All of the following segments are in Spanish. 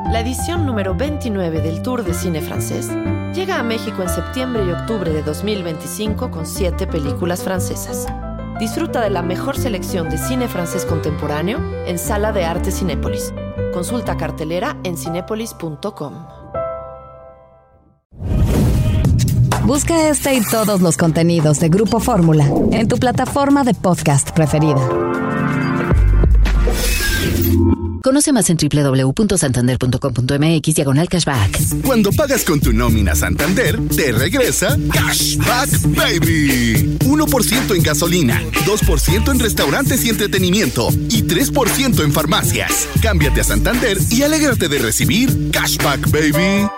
La edición número 29 del Tour de Cine Francés llega a México en septiembre y octubre de 2025 con 7 películas francesas. Disfruta de la mejor selección de cine francés contemporáneo en Sala de Arte Cinépolis. Consulta cartelera en cinépolis.com. Busca este y todos los contenidos de Grupo Fórmula en tu plataforma de podcast preferida. Conoce más en www.santander.com.mx/cashback. Cuando pagas con tu nómina Santander, te regresa Cashback Baby. 1% en gasolina, 2% en restaurantes y entretenimiento y 3% en farmacias. Cámbiate a Santander y alégrate de recibir Cashback Baby.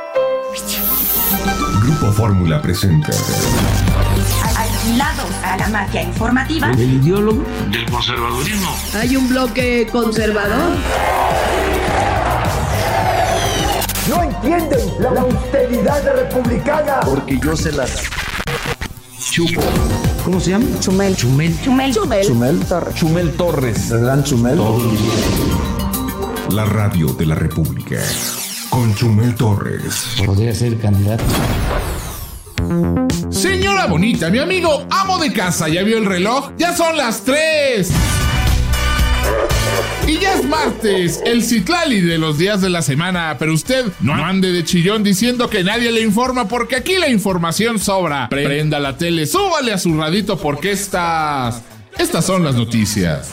Grupo Fórmula presenta. Alquilados a la mafia informativa. El ideólogo del conservadurismo. Hay un bloque conservador. No entienden la austeridad republicana. Porque yo se las chupo. ¿Cómo se llama? Chumel Torres. Chumel Torres. ¿El gran Chumel? La radio de la República. Con Chumel Torres. Podría ser candidato. Señora bonita, mi amigo amo de casa, ¿ya vio el reloj? ¡Ya son las 3! Y ya es martes, el Citlali de los días de la semana, pero usted no ande de chillón diciendo que nadie le informa, porque aquí la información sobra. Prenda la tele, súbale a su radito porque estas son las noticias.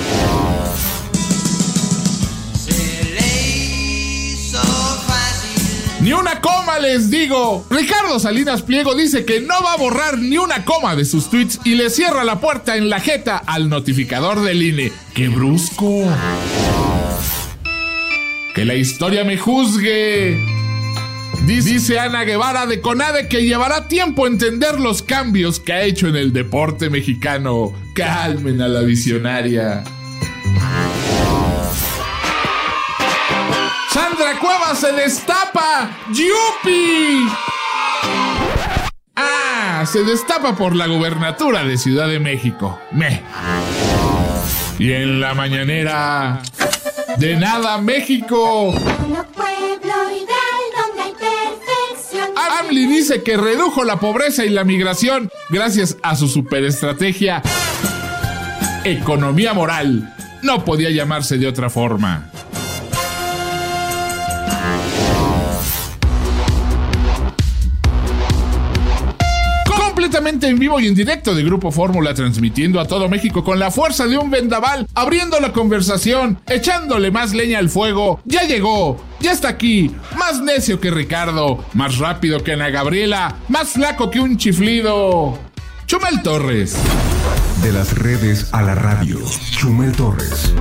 Ni una coma, les digo. Ricardo Salinas Pliego dice que no va a borrar ni una coma de sus tweets y le cierra la puerta en la jeta al notificador del INE. ¡Qué brusco! ¡Que la historia me juzgue! Dice Ana Guevara de CONADE que llevará tiempo entender los cambios que ha hecho en el deporte mexicano. Calmen a la visionaria. ¡Sandra Cuevas se destapa! ¡Yupi! Se destapa por la gubernatura de Ciudad de México. Y en la mañanera... ¡De nada, México! AMLI dice que redujo la pobreza y la migración gracias a su superestrategia Economía Moral. No podía llamarse de otra forma. Completamente en vivo y en directo de Grupo Fórmula, transmitiendo a todo México con la fuerza de un vendaval, abriendo la conversación, echándole más leña al fuego. Ya llegó, ya está aquí, más necio que Ricardo, más rápido que Ana Gabriela, más flaco que un chiflido. Chumel Torres. De las redes a la radio, Chumel Torres.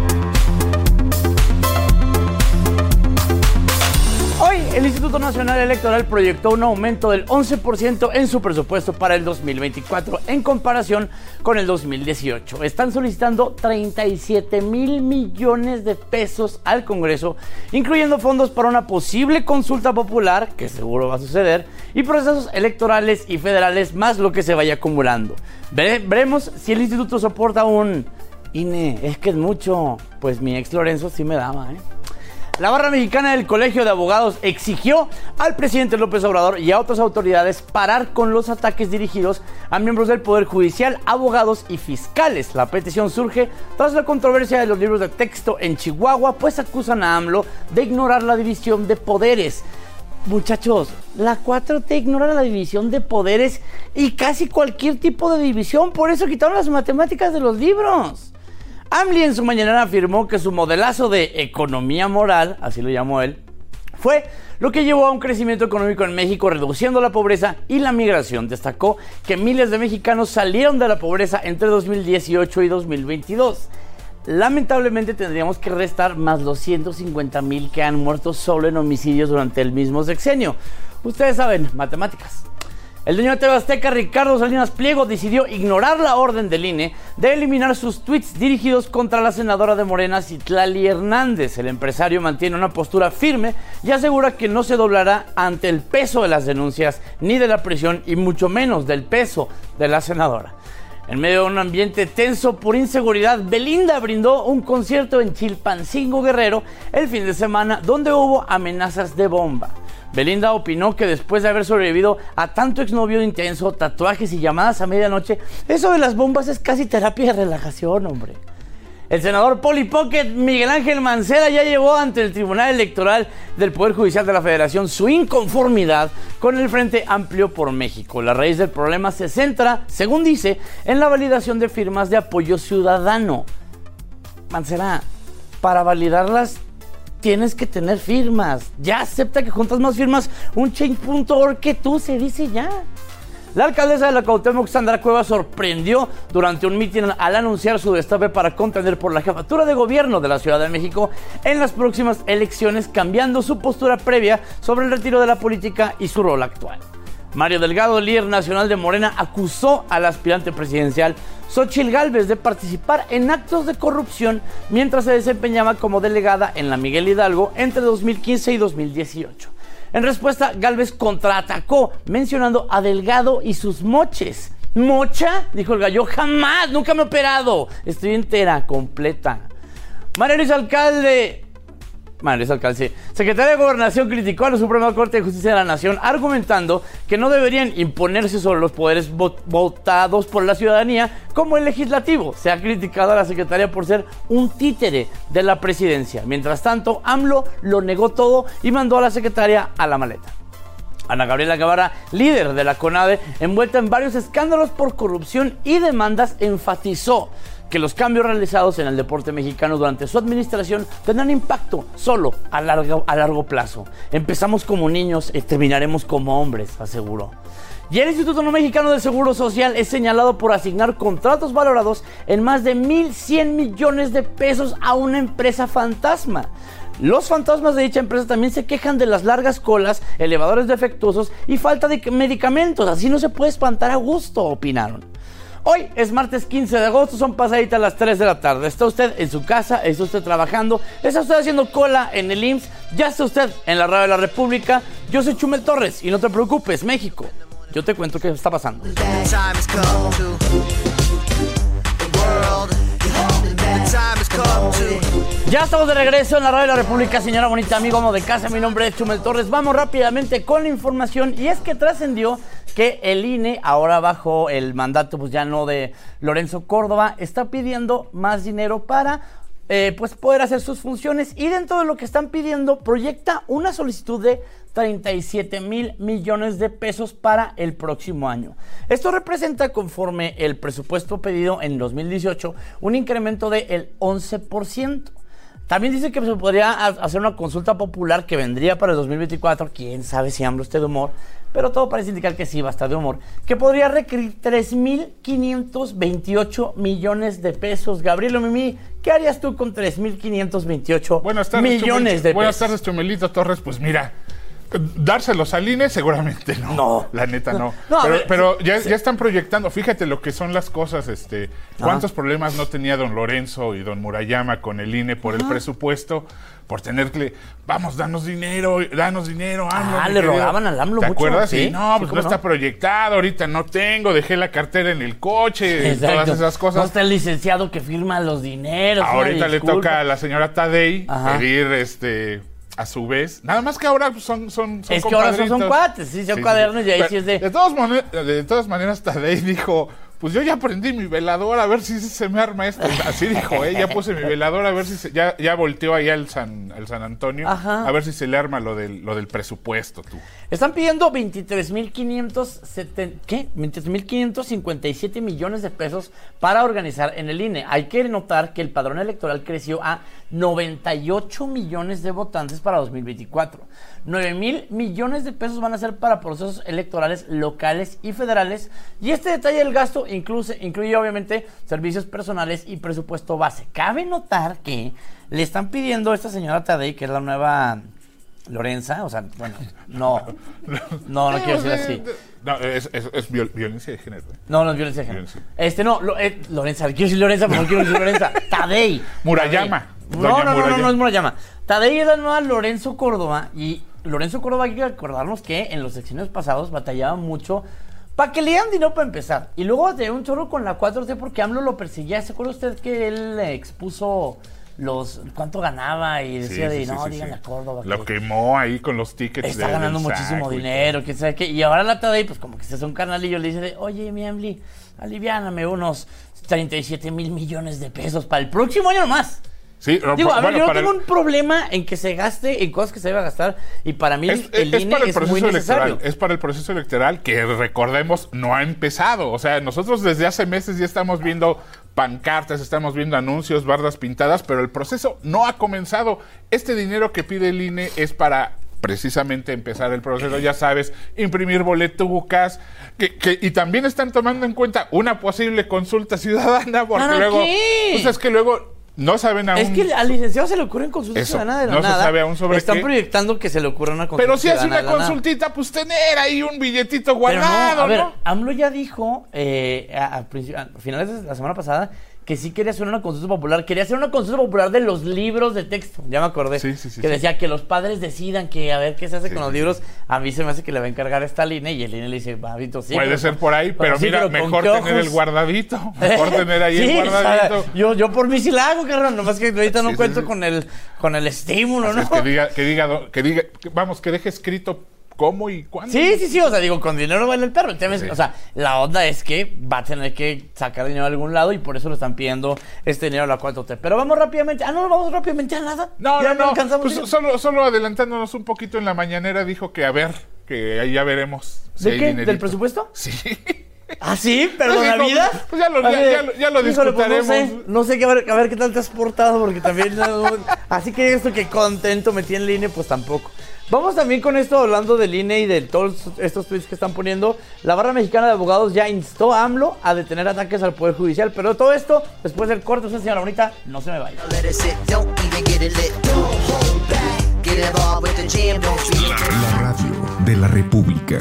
Hoy el Instituto Nacional Electoral proyectó un aumento del 11% en su presupuesto para el 2024 en comparación con el 2018. Están solicitando 37,000 millones de pesos al Congreso, incluyendo fondos para una posible consulta popular, que seguro va a suceder, y procesos electorales y federales, más lo que se vaya acumulando. Veremos si el instituto soporta un INE. Es que es mucho. Pues mi ex Lorenzo sí me daba, La barra mexicana del Colegio de Abogados exigió al presidente López Obrador y a otras autoridades parar con los ataques dirigidos a miembros del Poder Judicial, abogados y fiscales. La petición surge tras la controversia de los libros de texto en Chihuahua, pues acusan a AMLO de ignorar la división de poderes. Muchachos, la 4T ignora la división de poderes y casi cualquier tipo de división, por eso quitaron las matemáticas de los libros. AMLI en su mañanera afirmó que su modelazo de economía moral, así lo llamó él, fue lo que llevó a un crecimiento económico en México, reduciendo la pobreza y la migración. Destacó que miles de mexicanos salieron de la pobreza entre 2018 y 2022. Lamentablemente tendríamos que restar más los 150,000 que han muerto solo en homicidios durante el mismo sexenio. Ustedes saben, matemáticas. El dueño de TV Azteca, Ricardo Salinas Pliego, decidió ignorar la orden del INE de eliminar sus tweets dirigidos contra la senadora de Morena, Citlali Hernández. El empresario mantiene una postura firme y asegura que no se doblará ante el peso de las denuncias, ni de la presión, y mucho menos del peso de la senadora. En medio de un ambiente tenso por inseguridad, Belinda brindó un concierto en Chilpancingo, Guerrero, el fin de semana, donde hubo amenazas de bomba. Belinda opinó que después de haber sobrevivido a tanto exnovio intenso, tatuajes y llamadas a medianoche, eso de las bombas es casi terapia de relajación, hombre. El senador Polly Pocket Miguel Ángel Mancera ya llevó ante el Tribunal Electoral del Poder Judicial de la Federación su inconformidad con el Frente Amplio por México. La raíz del problema se centra, según dice, en la validación de firmas de apoyo ciudadano. Mancera, para validarlas tienes que tener firmas. Ya acepta que juntas más firmas un change.org que tú, se dice ya. La alcaldesa de la Cuauhtémoc, Sandra Cuevas, sorprendió durante un mitin al anunciar su destape para contender por la jefatura de gobierno de la Ciudad de México en las próximas elecciones, cambiando su postura previa sobre el retiro de la política y su rol actual. Mario Delgado, líder nacional de Morena, acusó al aspirante presidencial Xóchitl Gálvez de participar en actos de corrupción mientras se desempeñaba como delegada en la Miguel Hidalgo entre 2015 y 2018. En respuesta, Gálvez contraatacó mencionando a Delgado y sus moches. ¿Mocha? Dijo el gallo. Jamás, nunca me he operado. Estoy entera, completa. María Luisa Alcalde, secretaria de Gobernación, criticó a la Suprema Corte de Justicia de la Nación, argumentando que no deberían imponerse sobre los poderes votados por la ciudadanía como el legislativo. Se ha criticado a la secretaria por ser un títere de la presidencia. Mientras tanto, AMLO lo negó todo y mandó a la secretaria a la maleta. Ana Gabriela Guevara, líder de la CONADE, envuelta en varios escándalos por corrupción y demandas, enfatizó que los cambios realizados en el deporte mexicano durante su administración tendrán impacto solo a largo plazo. Empezamos como niños y terminaremos como hombres, aseguró. Y el Instituto Mexicano del Seguro Social es señalado por asignar contratos valorados en más de 1,100 millones de pesos a una empresa fantasma. Los fantasmas de dicha empresa también se quejan de las largas colas, elevadores defectuosos y falta de medicamentos. Así no se puede espantar a gusto, opinaron. Hoy es martes 15 de agosto, son pasaditas las 3 de la tarde. ¿Está usted en su casa? ¿Está usted trabajando? ¿Está usted haciendo cola en el IMSS? ¿Ya está usted en la radio de la República? Yo soy Chumel Torres y no te preocupes, México. Yo te cuento qué está pasando. Ya estamos de regreso en la radio de la República, señora bonita, amigo, amo de casa. Mi nombre es Chumel Torres. Vamos rápidamente con la información, y es que trascendió que el INE, ahora bajo el mandato pues ya no de Lorenzo Córdoba, está pidiendo más dinero para pues poder hacer sus funciones, y dentro de lo que están pidiendo proyecta una solicitud de 37,000 millones de pesos para el próximo año. Esto representa, conforme el presupuesto pedido en 2018, un incremento del 11%. También dice que se podría hacer una consulta popular que vendría para el 2024, quién sabe si AMLO esté de humor, pero todo parece indicar que sí va a estar de humor, que podría requerir 3,528 millones de pesos. Gabriel Mimi, ¿qué harías tú con 3,528 millones de pesos? Buenas tardes, Chumelito Torres. Pues mira, dárselos al INE seguramente no. No. La neta no. Pero ya están proyectando. Fíjate lo que son las cosas. ¿Cuántos problemas no tenía don Lorenzo y don Murayama con el INE por el presupuesto? Por tener que, vamos, danos dinero, AMLO. Le rogaban al AMLO mucho. ¿Te acuerdas? ¿Sí? No, pues no está proyectado, ahorita no tengo, dejé la cartera en el coche, todas esas cosas. No está el licenciado que firma los dineros. Ahorita le toca a la señora Tadei pedir, a su vez, nada más que ahora son es que ahora son cuates, sí, son cuadernos, y ahí sí es de... De todas maneras, Tadei dijo, pues yo ya prendí mi velador, a ver si se me arma esto. Así dijo, ya puse mi velador, a ver si ya volteó ahí al San Antonio, a ver si se le arma lo del presupuesto, tú. Están pidiendo 23,557 millones de pesos para organizar en el INE. Hay que notar que el padrón electoral creció a 98 millones de votantes para 2024. 9,000 millones de pesos van a ser para procesos electorales locales y federales. Y este detalle del gasto incluye obviamente servicios personales y presupuesto base. Cabe notar que le están pidiendo a esta señora Tadei, que es la nueva Lorenza, o sea, bueno, no quiero decir así. No, es violencia de género. No es violencia de género. Lorenza, quiero decir Lorenza, pero no quiero decir Lorenza. Tadei. Murayama. No es Murayama. Tadei es la nueva Lorenzo Córdoba, y Lorenzo Córdoba, hay que recordarnos que en los sexenios pasados batallaba mucho Para que le dieran dinero para empezar. Y luego va a tener un chorro con la 4T porque AMLO lo perseguía. ¿Se acuerda usted que él expuso cuánto ganaba y decía díganle a Córdoba? Lo quemó ahí con los tickets. Está ganando muchísimo dinero, quién sabe qué. Y ahora la Tadei, pues como que se hace un carnalillo, le dice oye, mi Amli, aliviáname unos 37 mil millones de pesos para el próximo año nomás. Sí, digo, a ver, yo no tengo un problema en que se gaste en cosas que se debe gastar y para mí el INE es muy necesario. Es para el proceso electoral que, recordemos, no ha empezado. O sea, nosotros desde hace meses ya estamos viendo pancartas, estamos viendo anuncios, bardas pintadas, pero el proceso no ha comenzado. Este dinero que pide el INE es para precisamente empezar el proceso, ya sabes, imprimir boletucas, y también están tomando en cuenta una posible consulta ciudadana, porque luego, pues es que luego no saben aún. Es que al licenciado se le ocurren consultas ciudadanas de la nada. No se sabe aún sobre Están qué. Proyectando que se le ocurra una consulta. Pero si hace una consultita, pues tener ahí un billetito guardado, ¿no? A ver, AMLO ya dijo a finales de la semana pasada que sí quería hacer una consulta popular. Quería hacer una consulta popular de los libros de texto. Ya me acordé. Sí, que decía que los padres decidan que a ver qué se hace con los libros. A mí se me hace que le va a encargar esta línea y el INE le dice, Babito, sí. Puede ser por ahí, pero mira, mejor tener el guardadito. Mejor tener ahí el guardadito. O sea, yo por mí sí la hago, carnal. Nomás que ahorita no cuento con el estímulo, así ¿no? Es que diga, vamos, que deje escrito cómo y cuándo. Sí, o sea, digo, con dinero baila el perro. El tema es, o sea, la onda es que va a tener que sacar dinero de algún lado y por eso le están pidiendo este dinero a la 4T. Pero vamos rápidamente. No vamos rápidamente a nada. No. Pues solo adelantándonos un poquito en la mañanera dijo que que ahí ya veremos. Si ¿de qué? Dinerito. ¿Del presupuesto? Sí. ¿Ah, sí? ¿Pero la vida? Pues ya lo discutiremos. Pues no sé a ver qué tal te has portado, porque también así que esto que contento metí en el INE, pues tampoco. Vamos también con esto, hablando del INE y de todos estos tweets que están poniendo. La Barra Mexicana de Abogados ya instó a AMLO a detener ataques al Poder Judicial. Pero todo esto, después del corte, usted, señora bonita, no se me vaya. La radio de la República.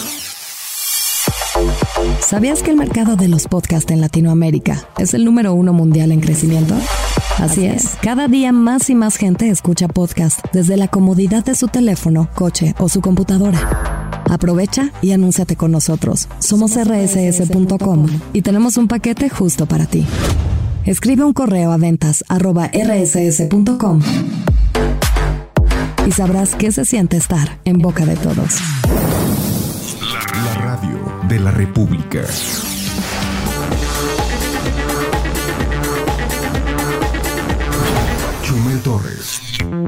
¿Sabías que el mercado de los podcasts en Latinoamérica es el número 1 mundial en crecimiento? Así es, cada día más y más gente escucha podcast desde la comodidad de su teléfono, coche o su computadora. Aprovecha y anúnciate con nosotros. Somos rss.com y tenemos un paquete justo para ti. Escribe un correo a ventas@rss.com y sabrás qué se siente estar en boca de todos. La radio de la República. Chumel Torres.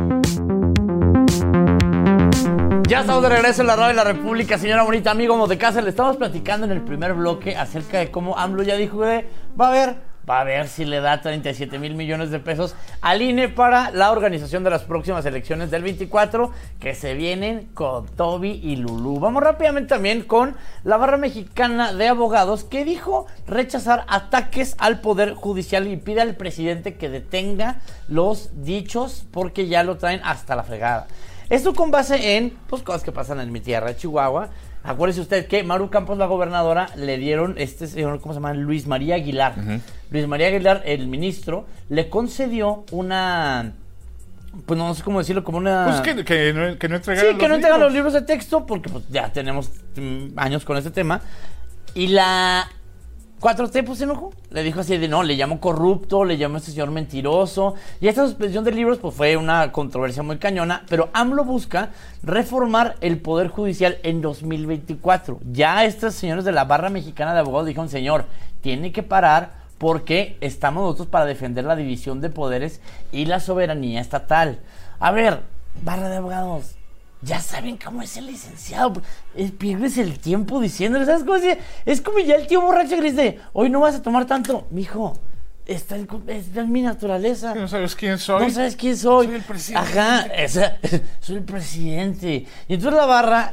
Ya estamos de regreso en la radio de la República, señora bonita, amigo de casa. Le estamos platicando en el primer bloque acerca de cómo AMLO ya dijo que va a ver si le da 37 mil millones de pesos al INE para la organización de las próximas elecciones del 24, que se vienen con Toby y Lulú. Vamos rápidamente también con la Barra Mexicana de Abogados, que dijo rechazar ataques al Poder Judicial y pide al presidente que detenga los dichos porque ya lo traen hasta la fregada. Esto con base en cosas que pasan en mi tierra, Chihuahua. Acuérdese usted que Maru Campos, la gobernadora, le dieron señor, ¿cómo se llama? Luis María Aguilar. Uh-huh. Luis María Aguilar, el ministro, le concedió una... Pues no sé cómo decirlo, como una... Pues que no entregaron Sí, que no entregaron los libros de texto, porque pues ya tenemos años con este tema. Y la 4T pues se enojó. Le dijo así de no, le llamó corrupto, le llamó a este señor mentiroso. Y esta suspensión de libros pues fue una controversia muy cañona. Pero AMLO busca reformar el Poder Judicial en 2024. Ya estos señores de la Barra Mexicana de Abogados dijeron, señor, tiene que parar porque estamos nosotros para defender la división de poderes y la soberanía estatal. A ver, Barra de Abogados, ya saben cómo es el licenciado. Pierdes el tiempo diciéndole, ¿sabes cómo decir? Es como ya el tío borracho que dice, hoy no vas a tomar tanto. Mijo, esta es mi naturaleza. ¿No sabes quién soy? No sabes quién soy. Soy el presidente. Ajá, soy el presidente. Y entonces la barra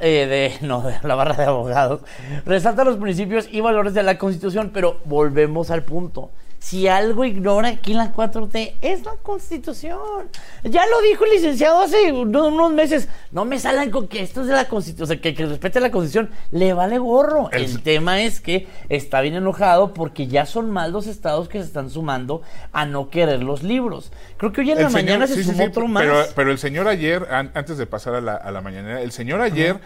la Barra de Abogados resalta los principios y valores de la Constitución, pero volvemos al punto. Si algo ignora aquí en la 4T es la Constitución. Ya lo dijo el licenciado hace unos meses. No me salgan con que esto es de la Constitución, o sea, que respete la Constitución. Le vale gorro. El tema es que está bien enojado porque ya son más los estados que se están sumando a no querer los libros. Creo que hoy en la mañana se sumó otro más. Pero el señor ayer, antes de pasar a la mañanera, el señor ayer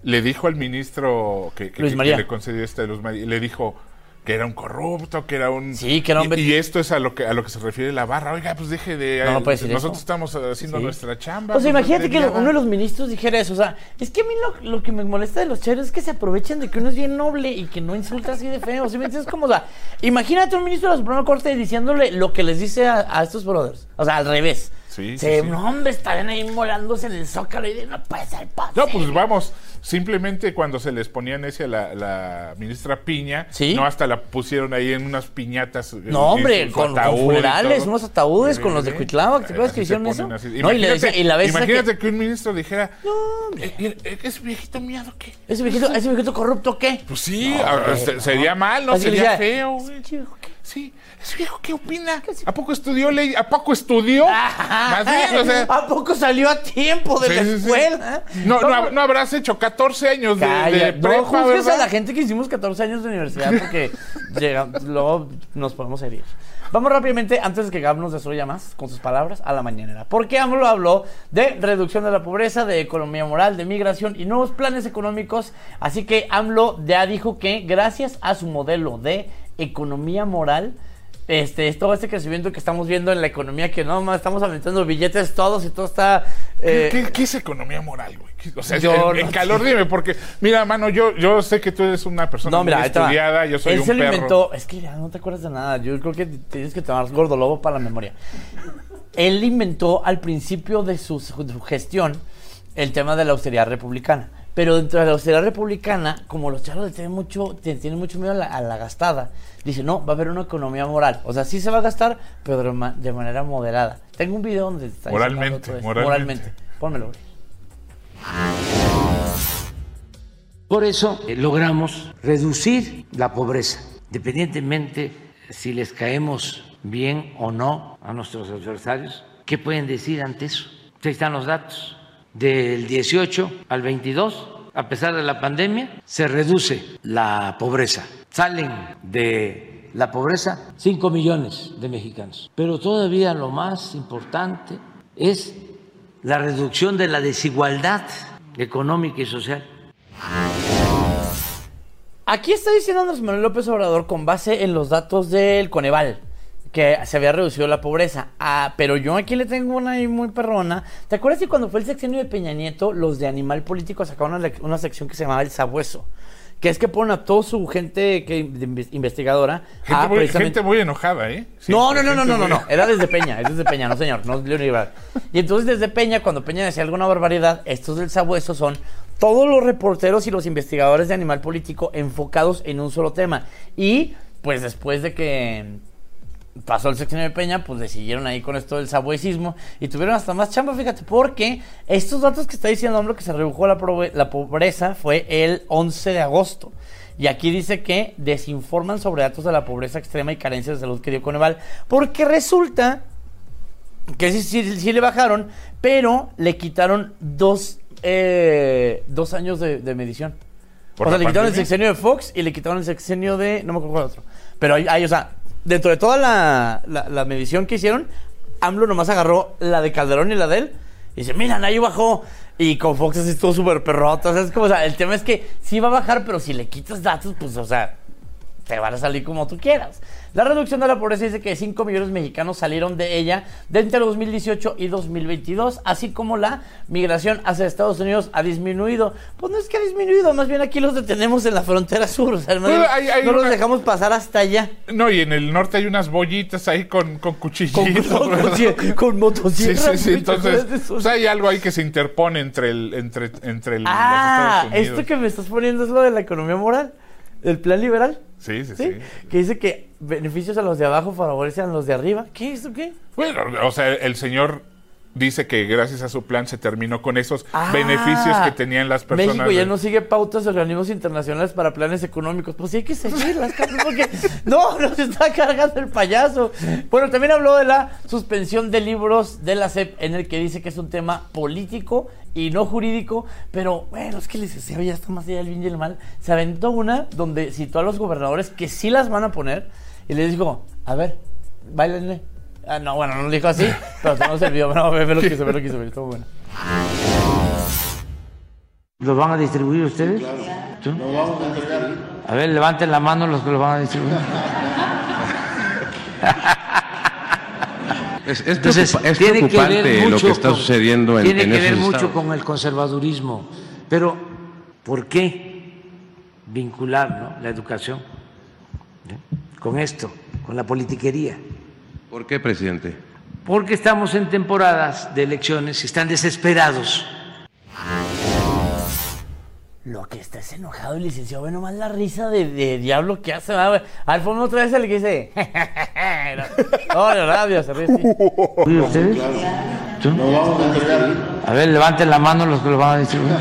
le dijo al ministro que le concedió Luz María, le dijo que era un corrupto, que era un... Sí, que era un... Y esto es a lo que se refiere la barra. Oiga, pues deje de... No puede decir nosotros eso. Estamos haciendo nuestra chamba. O sea, imagínate que uno de los ministros dijera eso. O sea, es que a mí lo que me molesta de los chairos es que se aprovechan de que uno es bien noble y que no insulta así de feo. ¿Sí me entiendes? Como, o sea, imagínate un ministro de la Suprema Corte diciéndole lo que les dice a estos brothers. O sea, al revés. Sí. No, hombre, estaban ahí molándose en el Zócalo y no puede ser posible. No, pues vamos, simplemente cuando se les ponía necia la ministra Piña, no, hasta la pusieron ahí en unas piñatas. No, hombre, con funerales, unos ataúdes con los de Cuitláhuac, ¿te acuerdas que hicieron eso? No, imagínate que un ministro dijera, no, hombre, ¿ese viejito miado qué? ¿Ese viejito corrupto qué? Pues sí, sería mal, ¿no? Sería feo. Sí, ese viejo, ¿qué opina? ¿A poco estudió ley? ¿A poco estudió? Más bien, o sea, ¿a poco salió a tiempo de la escuela? Sí. No habrás hecho 14 años de prepa, no juzgues ¿verdad? a la gente que hicimos 14 años de universidad porque luego nos podemos herir. Vamos rápidamente, antes de que Gab nos destruya más, con sus palabras, a la mañanera. Porque AMLO habló de reducción de la pobreza, de economía moral, de migración y nuevos planes económicos. Así que AMLO ya dijo que gracias a su modelo de economía moral, todo este crecimiento que estamos viendo en la economía, que no más estamos aventando billetes todos y todo está... ¿Qué es economía moral, güey? O sea, en calor dime, porque, mira, mano, yo sé que tú eres una persona muy estudiada, yo soy un perro. Él se lo inventó, es que ya no te acuerdas de nada, yo creo que tienes que tomar gordolobo para la memoria. Él inventó al principio de su gestión el tema de la austeridad republicana. Pero dentro de la austeridad republicana, como los charros tienen mucho miedo a la gastada, dice, no, va a haber una economía moral. O sea, sí se va a gastar, pero de manera moderada. Tengo un video donde está moralmente. Pónmelo. Por eso logramos reducir la pobreza, independientemente si les caemos bien o no a nuestros adversarios. ¿Qué pueden decir ante eso? Ahí están los datos. Del 18 al 22, a pesar de la pandemia, se reduce la pobreza. Salen de la pobreza 5 millones de mexicanos. Pero todavía lo más importante es la reducción de la desigualdad económica y social. Aquí está diciendo Andrés Manuel López Obrador con base en los datos del Coneval, que se había reducido la pobreza. Pero yo aquí le tengo una ahí muy perrona. ¿Te acuerdas que cuando fue el sexenio de Peña Nieto, los de Animal Político sacaron una sección que se llamaba El Sabueso? Que es que ponen a toda su gente investigadora. Gente muy enojada, ¿eh? Sí, no. Era desde Peña, es desde Peña, no señor, no es León Ibarra. Y entonces desde Peña, cuando Peña decía alguna barbaridad, estos del Sabueso son todos los reporteros y los investigadores de Animal Político enfocados en un solo tema. Y pues después de que pasó el sexenio de Peña, pues le siguieron ahí con esto del sabuesismo y tuvieron hasta más chamba, fíjate, porque estos datos que está diciendo hombre que se redujo la pobreza fue el 11 de agosto. Y aquí dice que desinforman sobre datos de la pobreza extrema y carencias de salud que dio Coneval, porque resulta que sí le bajaron, pero le quitaron dos años de medición. O sea, le quitaron el sexenio de Fox y le quitaron el sexenio de... no me acuerdo cuál otro. Pero hay, o sea, dentro de toda la medición que hicieron, AMLO nomás agarró la de Calderón y la de él y dice, mira, ahí bajó. Y con Fox así estuvo súper perroto. O sea, es como, o sea, el tema es que sí va a bajar, pero si le quitas datos, pues, o sea, te van a salir como tú quieras. La reducción de la pobreza dice que 5 millones de mexicanos salieron de ella de entre 2018 y 2022, así como la migración hacia Estados Unidos ha disminuido. Pues no es que ha disminuido, más bien aquí los detenemos en la frontera sur, o sea, no los dejamos pasar hasta allá. No, y en el norte hay unas bollitas ahí con cuchillitos. Con motosierras. Sí, entonces pues hay algo ahí que se interpone entre los Estados Unidos. Esto que me estás poniendo es lo de la economía moral. ¿El plan liberal? Sí. Que dice que beneficios a los de abajo favorecen a los de arriba. ¿Qué? ¿Esto qué? Bueno, o sea, el señor dice que gracias a su plan se terminó con esos beneficios que tenían las personas. México ya no sigue pautas de organismos internacionales para planes económicos. Pues sí hay que seguirlas, porque no nos está cargando el payaso. Bueno, también habló de la suspensión de libros de la SEP, en el que dice que es un tema político y no jurídico, pero bueno, es que les decía, ya está más allá del bien y el mal. Se aventó una donde citó a los gobernadores que sí las van a poner y les dijo, a ver, báilenle. No, bueno, no lo dijo así, pero tenemos el video. No, ve lo que hizo, estuvo bueno. ¿Los van a distribuir ustedes? Claro. ¿Tú? Lo vamos a entregar. A ver, levanten la mano los que los van a distribuir. Entonces, es tiene preocupante que ver mucho lo que está sucediendo en tiene que ver esos mucho estados. con el conservadurismo. Pero, ¿por qué vincular, ¿no?, la educación con esto, con la politiquería? ¿Por qué, presidente? Porque estamos en temporadas de elecciones y están desesperados. Lo que está es enojado el licenciado, ve nomás la risa de diablo que hace. Al fondo otra vez el que dice... No, de rabia, se ríe. ¿Y ustedes? ¿Tú? Lo vamos a entregar. A ver, levanten la mano los que los van a distribuir.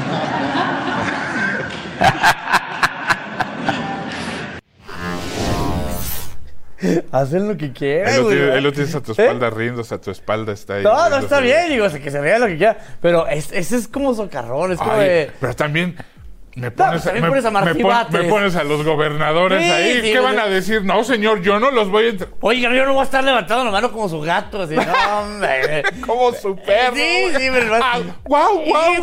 Hacen lo que quieran, güey. Él lo tienes a tu espalda riéndose, a tu espalda está ahí. No, está bien, digo, que se vea lo que quiera. Pero ese es como socarrón, es como de... Pero también... Me pones a los gobernadores ahí. ¿Qué van a decir? No, señor, yo no los voy a... Oiga, yo no voy a estar levantando la mano como su gato. Así, no, hombre. Como su perro. Sí, pero... ¡Guau!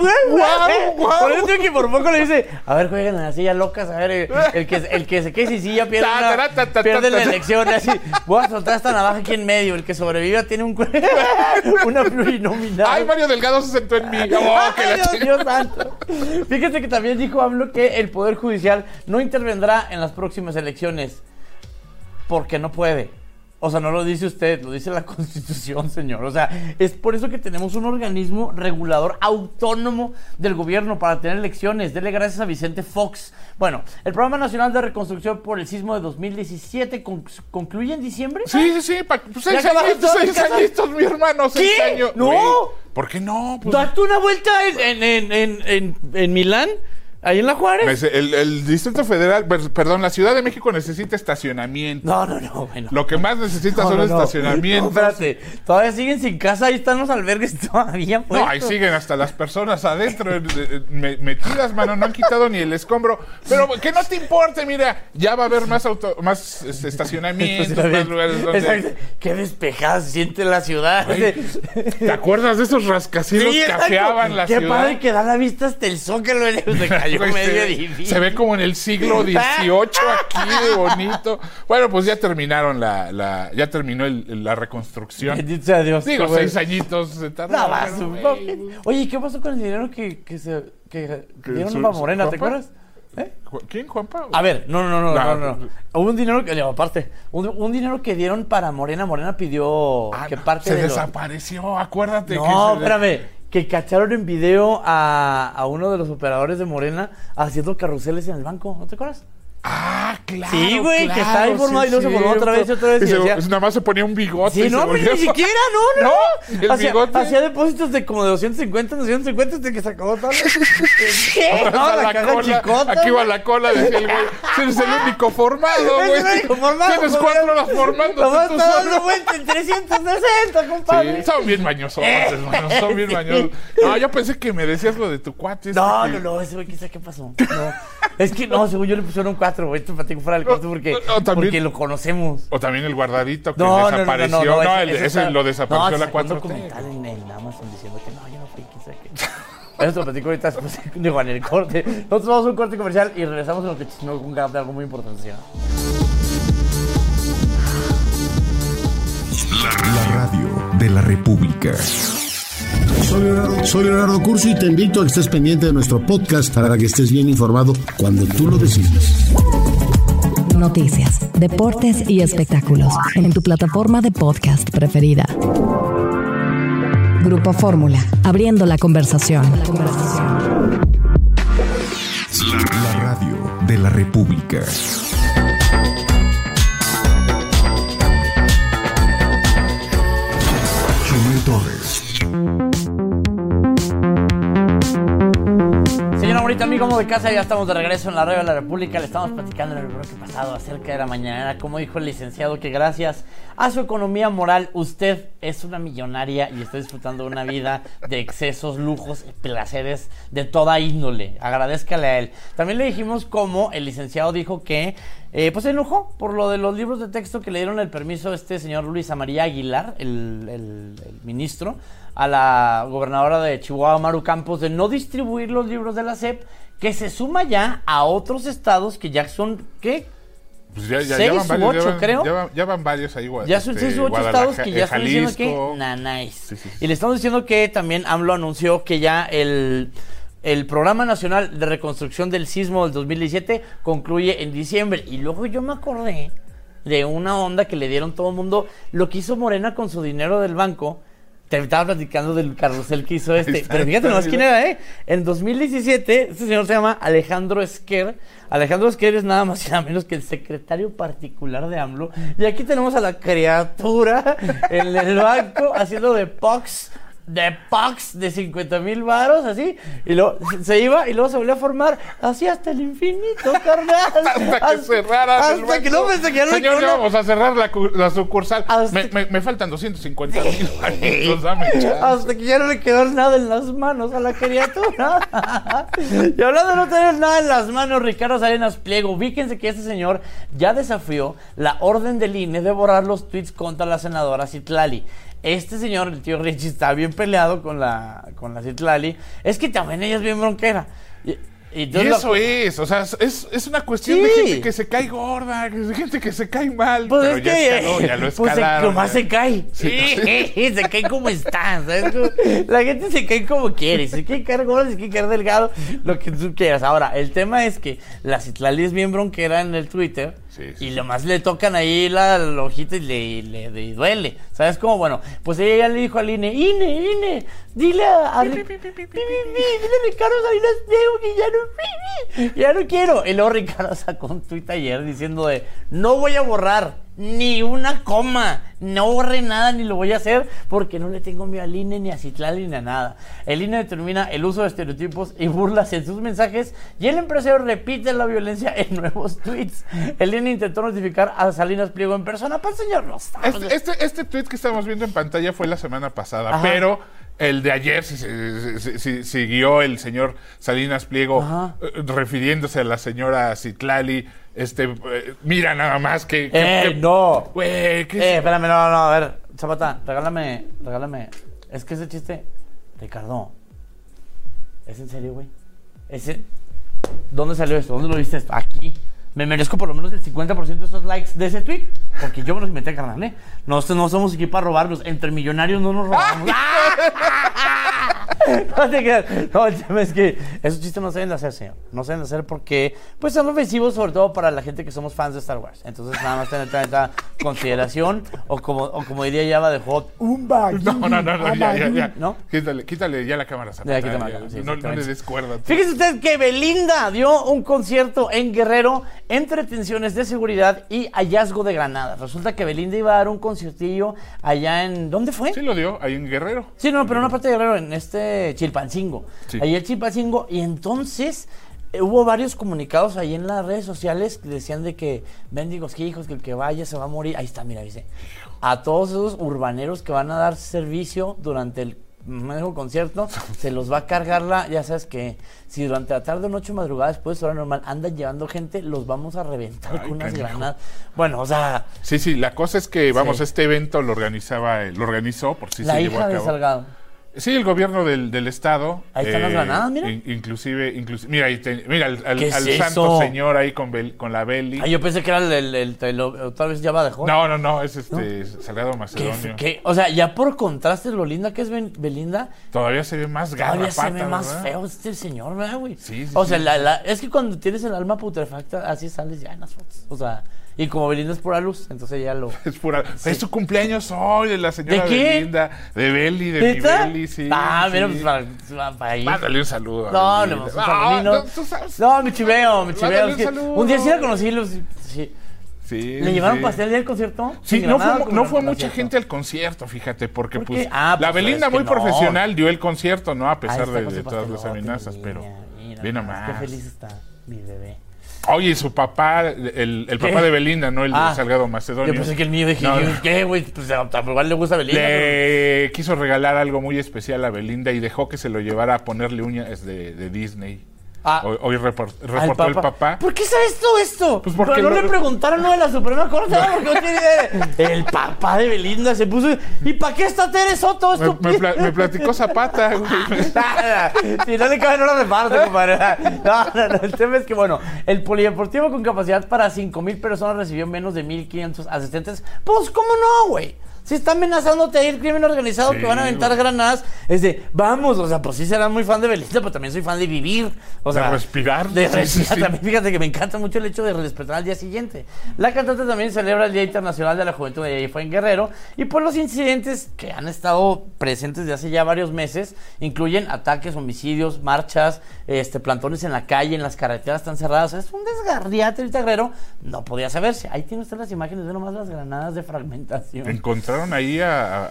Por eso que por poco le dice, a ver, jueguen en las sillas locas, a ver, el que se quede sin silla pierde la elección. Así, voy a soltar esta navaja aquí en medio. El que sobreviva tiene una plurinominal. ¡Ay, Mario Delgado se sentó en mí! Dios santo. Fíjate que también dijo AMLO que el Poder Judicial no intervendrá en las próximas elecciones porque no puede. O sea, no lo dice usted, lo dice la Constitución, señor. O sea, es por eso que tenemos un organismo regulador autónomo del gobierno para tener elecciones. Dele gracias a Vicente Fox. Bueno, el Programa Nacional de Reconstrucción por el Sismo de 2017 concluye en diciembre. Sí. Pues 6 añitos, mi hermano. 6 años. ¡No! Wey, ¿por qué no? Pues... Date una vuelta en Milán. Ahí en La Juárez. El Distrito Federal, perdón, la Ciudad de México necesita estacionamiento. No, bueno. Lo que más necesita son estacionamientos. No, espérate, todavía siguen sin casa, ahí están los albergues todavía. No, ahí siguen hasta las personas adentro metidas, mano, no han quitado ni el escombro. Pero que no te importe, mira, ya va a haber más estacionamientos, más lugares donde... Exacto. Qué despejada se siente la ciudad. Ay, ¿te acuerdas de esos rascacielos que afeaban la ciudad? Qué padre que da la vista hasta el Zócalo de cayó medio difícil. Se ve como en el siglo XVIII aquí, de bonito. Bueno, pues ya terminaron ya terminó la reconstrucción. Bendito sea Dios. Digo, 6 añitos se tardaron. No, oye, ¿qué pasó con el dinero que dieron a Morena? ¿Te acuerdas? ¿Quién, Juanpa? A ver, no. Hubo un dinero que, aparte, un dinero que dieron para Morena. Morena pidió que parte de desapareció, acuérdate. No, espérame. Que cacharon en video a uno de los operadores de Morena haciendo carruseles en el banco, ¿no te acuerdas? Ah, claro. Sí, güey, que estaba informado y luego se formó otra vez y otra vez. Y decía, nada más se ponía un bigote. Sí, no, ni siquiera, no. El bigote. Hacía depósitos de como de 250 hasta que se acabó todo. ¿Qué? No, la caja chicota. Aquí va la cola, decía el güey. Si eres el único formado, güey. Es el único formado. Tienes 4 horas formando. Nomás está dando vuelta en 360, compadre. Sí, son bien mañosos, hermano. Son bien mañosos. No, yo pensé que me decías lo de tu cuate. No, ese güey, ¿qué pasó? No. Es que no, según yo le pusieron 4, güey. Esto platico fuera del corte porque lo conocemos. O también el guardadito que desapareció. Ese lo desapareció la 4T. No, documental en Amazon diciendo que no, yo no fui, quién sabe qué. Eso te lo platico ahorita después en el corte. Nosotros vamos a un corte comercial y regresamos en lo que chismeó con Gab de algo muy importante. La radio de la República. Soy Leonardo Curcio y te invito a que estés pendiente de nuestro podcast para que estés bien informado cuando tú lo decidas. Noticias, deportes y espectáculos en tu plataforma de podcast preferida. Grupo Fórmula, abriendo la conversación. La radio de la República. Chumel Torres. Señora bonita, amigo de casa, ya estamos de regreso en la radio de la República. Le estamos platicando en el bloque pasado acerca de la mañanera, como dijo el licenciado, que gracias a su economía moral, usted es una millonaria y está disfrutando de una vida de excesos, lujos y placeres de toda índole. Agradézcale a él. También le dijimos cómo el licenciado dijo que pues se enojó por lo de los libros de texto que le dieron el permiso a este señor Luisa María Aguilar, el ministro, a la gobernadora de Chihuahua, Maru Campos, de no distribuir los libros de la SEP, que se suma ya a otros estados que ya son, ¿qué? Pues ya 6 van varios, u 8, creo. Ya van varios ahí. Ya son 6 u 8 estados que ya están diciendo que... Sí. Y le estamos diciendo que también AMLO anunció que ya el Programa Nacional de Reconstrucción del Sismo del 2017 concluye en diciembre. Y luego yo me acordé de una onda que le dieron todo el mundo, lo que hizo Morena con su dinero del banco. Te estaba platicando del carrusel que hizo pero fíjate nomás quién era, En 2017, este señor se llama Alejandro Esquer. Alejandro Esquer es nada más y nada menos que el secretario particular de AMLO. Y aquí tenemos a la criatura en el banco haciendo de Pox de 50,000 varos, así, y luego se iba y luego se volvió a formar así hasta el infinito, carnal. hasta que cerraran el banco. Que no pensé que ya no. Señor, ya vamos a cerrar la sucursal. Me faltan 250,000 varitos, dame chance. Hasta que ya no le quedó nada en las manos a la criatura. Y hablando de no tener nada en las manos, Ricardo Salinas Pliego, fíjense que este señor ya desafió la orden del INE de borrar los tweets contra la senadora Citlali. Este señor, el tío Richie, está bien peleado con la Citlali. Es que también ella es bien bronquera. Y eso o sea, es una cuestión de gente que se cae gorda, de gente que se cae mal. Pues pero es ya que escaló, ya lo escalaron. Pues nomás se cae. Se cae como está, ¿sabes? La gente se cae como quiere. Se quiere caer gorda, se quiere caer delgado, lo que tú quieras. Ahora, el tema es que la Citlali es bien bronquera en el Twitter. Y nomás le tocan ahí la hojita y le duele. ¿Sabes cómo? Bueno, pues ella ya le dijo al INE, dile a Ricardo Salinas Pliego que ya no quiero. Y luego Ricardo sacó un tuit ayer diciendo no voy a borrar ni una coma, no borré nada ni lo voy a hacer porque no le tengo miedo al INE ni a Citlali ni a nada. El INE determina el uso de estereotipos y burlas en sus mensajes y el empresario repite la violencia en nuevos tweets. El INE intentó notificar a Salinas Pliego en persona, pues señor, no está. Este tweet que estamos viendo en pantalla fue la semana pasada, pero el de ayer siguió el señor Salinas Pliego refiriéndose a la señora Citlali. Mira nada más que no. Güey, espérame, no, a ver, Zapata, regálame. Es que ese chiste, Ricardo, ¿es en serio, güey? ¿Dónde salió esto? ¿Dónde lo viste esto? Aquí. Me merezco por lo menos el 50% de esos likes de ese tweet, porque yo me los inventé, carnal, ¿eh? No somos aquí para robarlos. Entre millonarios no nos robamos. No te creas. No, el tema es que esos chistes no se deben de hacer, señor. No se deben de hacer porque pues son ofensivos, sobre todo para la gente que somos fans de Star Wars. Entonces nada más tener esta consideración, o como diría Java de Hot, un bag. No, ya. ¿No? Quítale ya la cámara. No le des cuerda. Fíjese usted que Belinda dio un concierto en Guerrero entre tensiones de seguridad y hallazgo de granadas. Resulta que Belinda iba a dar un conciertillo allá en... ¿Dónde fue? Sí, lo dio, ahí en Guerrero. Sí, no, pero en una parte de Guerrero, en Chilpancingo. Sí. Ahí en Chilpancingo, y entonces hubo varios comunicados ahí en las redes sociales que decían de que mendigos hijos, que el que vaya se va a morir. Ahí está, mira, dice, a todos esos urbaneros que van a dar servicio durante el concierto, se los va a cargar ya sabes que si durante la tarde o noche madrugada después de hora normal andan llevando gente, los vamos a reventar con unas granadas. Bueno, o sea... Sí, la cosa es que, este evento lo organizó, por si la se hija llevó a cabo. de Salgado. Sí, el gobierno del estado. Ahí están las granadas, mira. Inclusive mira al santo señor ahí con la Beli. Yo pensé que era tal vez ya va de joder. No, es Salgado Macedonio. O sea, ya por contraste lo linda que es Belinda. Todavía se ve más garrapata. Todavía se ve más feo este señor, ¿verdad, güey? Sí. O sea, es que cuando tienes el alma putrefacta, así sales ya en las fotos. O sea... Y como Belinda es pura luz, entonces ya lo... Es pura... Sí. Es su cumpleaños hoy, de la señora Belinda. De Beli, de mi Beli, sí. Mira, pues para ahí. Mándale un saludo. No, me chiveo. Un día sí la conocí, Sí, ¿Le llevaron pastel del concierto? Sí, no fue mucha gente al concierto, fíjate, porque pues la Belinda muy profesional dio el concierto, ¿no? A pesar de todas las amenazas, pero bien nomás. Qué feliz está mi bebé. Oye, su papá, el papá de Belinda, no el de Salgado Macedonio. Yo pensé que el mío, dije, ¿qué, güey? Pues igual le gusta a Belinda. Le quiso regalar algo muy especial a Belinda y dejó que se lo llevara a ponerle uñas de Disney. Hoy reportó el papá. ¿Por qué sabes todo esto? Pues porque no le preguntaron lo de la Suprema Corte. El papá de Belinda se puso. ¿Y para qué está Tere Soto? Me platicó Zapata, güey. Si no le cabe, no lo reparte, compadre. No. El tema es que, bueno, el polideportivo con capacidad para 5,000 personas recibió menos de 1,500 asistentes. Pues, ¿cómo no, güey? Si está amenazándote a ir crimen organizado, que van a aventar granadas, es de, vamos, o sea, pues sí serán muy fan de Belinda, pero también soy fan de vivir. O sea, de respirar. Sí. También fíjate que me encanta mucho el hecho de despertar al día siguiente. La cantante también celebra el Día Internacional de la Juventud y fue en Guerrero. Y por los incidentes que han estado presentes desde hace ya varios meses, incluyen ataques, homicidios, marchas, plantones en la calle, en las carreteras están cerradas. Es un desgarriate el Guerrero. No podía saberse. Ahí tiene usted las imágenes de nomás las granadas de fragmentación. Encontraron ahí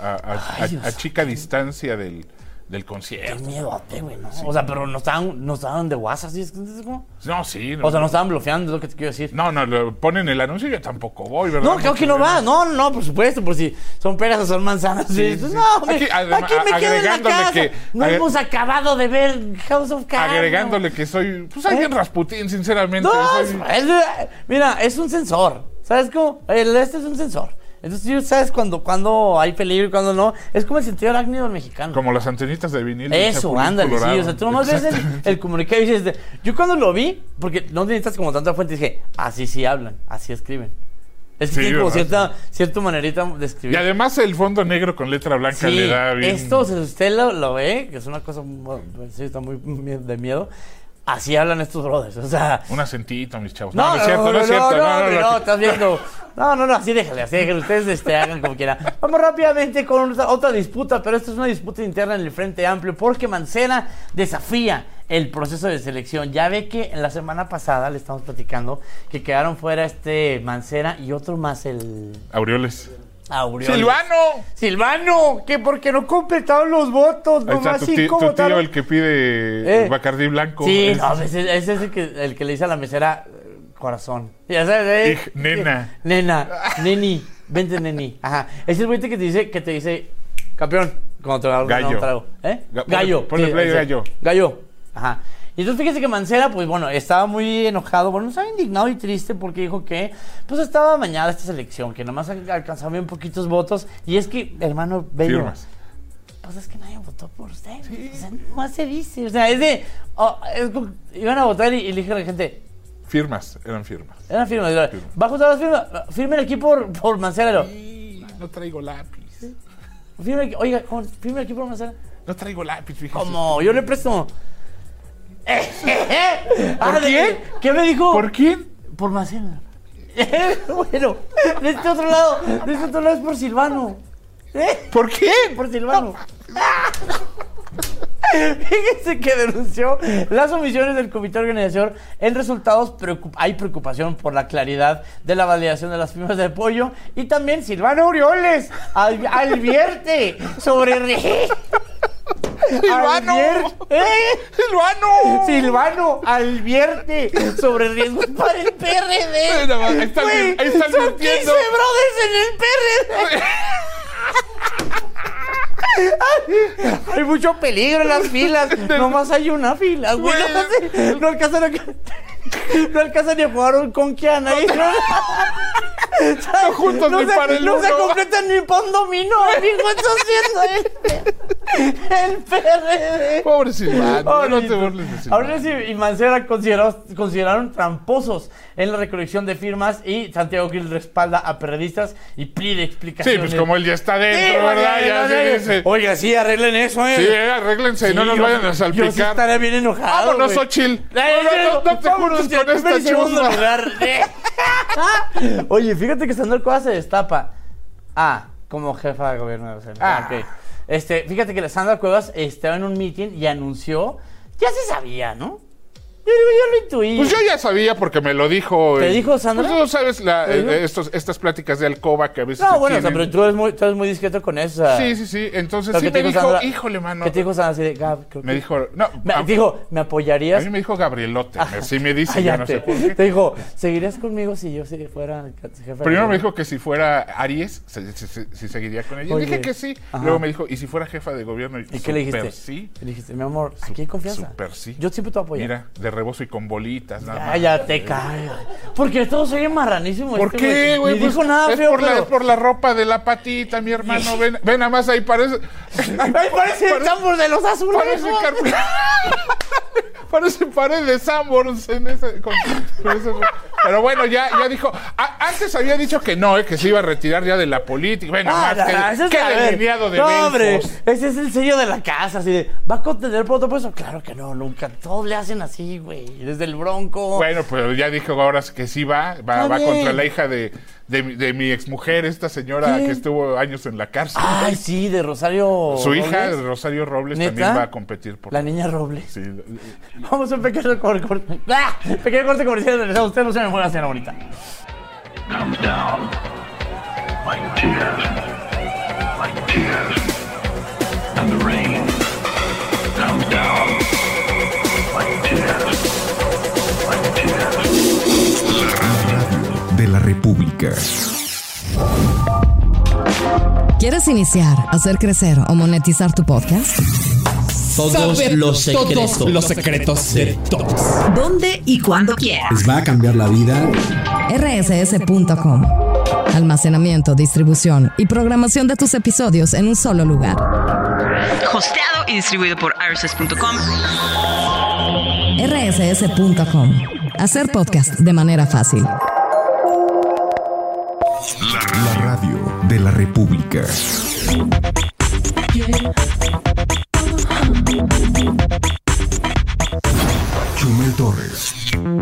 a chica distancia del concierto. Qué miedote, güey, ¿no? Sí. O sea, pero no estaban de WhatsApp, ¿sí? No, sí. O sea, no estaban bloqueando, es lo que te quiero decir. No, ponen el anuncio y yo tampoco voy, ¿verdad? No, creo que no va. No, por supuesto, por si son peras o son manzanas. Sí. No, aquí me quedo en la casa. No hemos acabado de ver House of Cards. Agregándole que soy, pues, alguien Rasputín, sinceramente. Mira, es un sensor. ¿Sabes cómo? Es un sensor. Entonces, tú sabes cuando hay peligro y cuando no. Es como el sentido arácnido del mexicano. Como las antenitas de vinil. Eso, ándale, sí. O sea, tú nomás ves el comunicado y dices... Yo cuando lo vi, porque no necesitas como tanta fuente, dije, así sí hablan, así escriben. Es que tiene como cierta manerita de escribir. Y además el fondo negro con letra blanca le da bien... Esto, si usted lo ve, que es una cosa... Sí, está muy de miedo... Así hablan estos brothers, o sea... Un acentito, mis chavos. No es cierto. No, estás viendo... No, así déjale. Ustedes hagan como quieran. Vamos rápidamente con otra disputa, pero esta es una disputa interna en el Frente Amplio, porque Mancera desafía el proceso de selección. Ya ve que en la semana pasada le estamos platicando que quedaron fuera Mancera y otro más, el... Aureoles. ¡Silvano! Que porque no completaron los votos. Ahí está tu tío, el que pide Bacardí blanco. Sí, ese es el que le dice a la mesera corazón. Ya sabes, nena, neni, vente neni. Ajá. Ese es el güey que te dice, campeón, cuando te va a dar un trago. Gallo. Ponle play, gallo. Gallo. Ajá. Y entonces fíjense que Mancera, pues bueno, estaba muy enojado, bueno, estaba indignado y triste porque dijo que, pues estaba amañada esta selección, que nomás alcanzaba bien poquitos votos. Y es que, hermano bello, firmas. Pues es que nadie votó por usted. Sí. O sea, nomás se dice, o sea, es de, iban a votar y le dije a la gente... Eran firmas. ¿Va a juntar las firmas? Firmen aquí por Mancera. No traigo lápiz. Firmen aquí por Mancera. No traigo lápiz, fíjate. ¿Cómo? Yo le presto... ¿Por quién? ¿Qué me dijo? ¿Por quién? Por Mancera. Bueno, de este otro lado es por Silvano. ¿Por qué? Por Silvano. Fíjense que denunció las omisiones del comité organizador. En resultados hay preocupación por la claridad de la validación de las firmas de apoyo. Y también Silvano Aureoles advierte sobre... Silvano advierte sobre riesgos para el PRD. Ahí están son 15 brothers en el PRD. Hay mucho peligro en las filas. Nomás hay una fila, güey. No alcanzan ni a jugar con Kian ahí. No juntos ni para el no se completan ni para un dominó, amigo. Está haciendo el PRD. Pobre Silvano, no te burles de Silvano. Ahora y Mancera consideraron tramposos en la recolección de firmas, y Santiago Krill respalda a periodistas y pide explicaciones. Sí, pues como él ya está dentro, ¿verdad? Ya se dice. Oiga, sí, arreglen eso, Sí, arréglense y no nos vayan a salpicar. Yo sí estaré bien enojado. Vámonos, Xochitl. No te juntes con esta chusma. Oye, fíjate que Sandra Cuevas se destapa. Como jefa de gobierno. Okay. Fíjate que Sandra Cuevas estaba en un meeting y anunció, ya se sabía, ¿no? Yo lo intuí. Pues yo ya sabía porque me lo dijo. ¿Te dijo Sandra? Pues tú sabes estas pláticas de alcoba que a veces. No, bueno, o sea, pero tú eres muy discreto con eso. Sí. Entonces sí me dijo, Sandra, híjole, mano. ¿Qué te dijo Sandra? Así de, Gab, me dijo, no. ¿me apoyarías? A mí me dijo Gabrielote. Sí me dice, ya no sé por qué. Te dijo, ¿seguirías conmigo si yo fuera jefe? Primero me dijo que si fuera Aries, si seguiría con ella. Yo dije que sí. Ajá. Luego me dijo, ¿y si fuera jefa de gobierno? ¿Y qué le dijiste? Sí. Le dijiste, mi amor, aquí hay confianza. Super sí. Yo siempre te voy a apoyar. Mira, de rebozo y con bolitas. Nada Ya te cae. Porque todo se ve marranísimo. ¿Por qué, güey? Ni dijo nada feo, es por la ropa de la patita, mi hermano. Ven nada más ahí, parece... Ahí parece el tambor de los azules. Parece pared de Sanborns en ese... Pero bueno, ya dijo... Antes había dicho que no, que se iba a retirar ya de la política. Bueno, qué delineado de no, hombre, Belfos. ese es el sello de la casa, así de... ¿Va a contener por otro puesto? Claro que no, nunca. Todos le hacen así, güey. Desde el Bronco. Bueno, pues ya dijo ahora que sí va contra la hija de mi exmujer, esta señora que estuvo años en la cárcel. Ay, sí, de Rosario Su Robles. hija, Rosario Robles, ¿Neta? también va a competir por... La niña Robles. Sí. Vamos a un pequeño corte comercial. Regresamos. Usted no se me mueva, señora bonita. Comes down like tears, and the rain comes down like tears. La radio de la República. ¿Quieres iniciar, hacer crecer o monetizar tu podcast? Todos los secretos de todos. ¿Dónde y cuándo quieras? Les va a cambiar la vida. rss.com. Almacenamiento, distribución y programación de tus episodios en un solo lugar. Hosteado y distribuido por rss.com. rss.com. Hacer podcast de manera fácil. La radio de la República. Chumel Torres.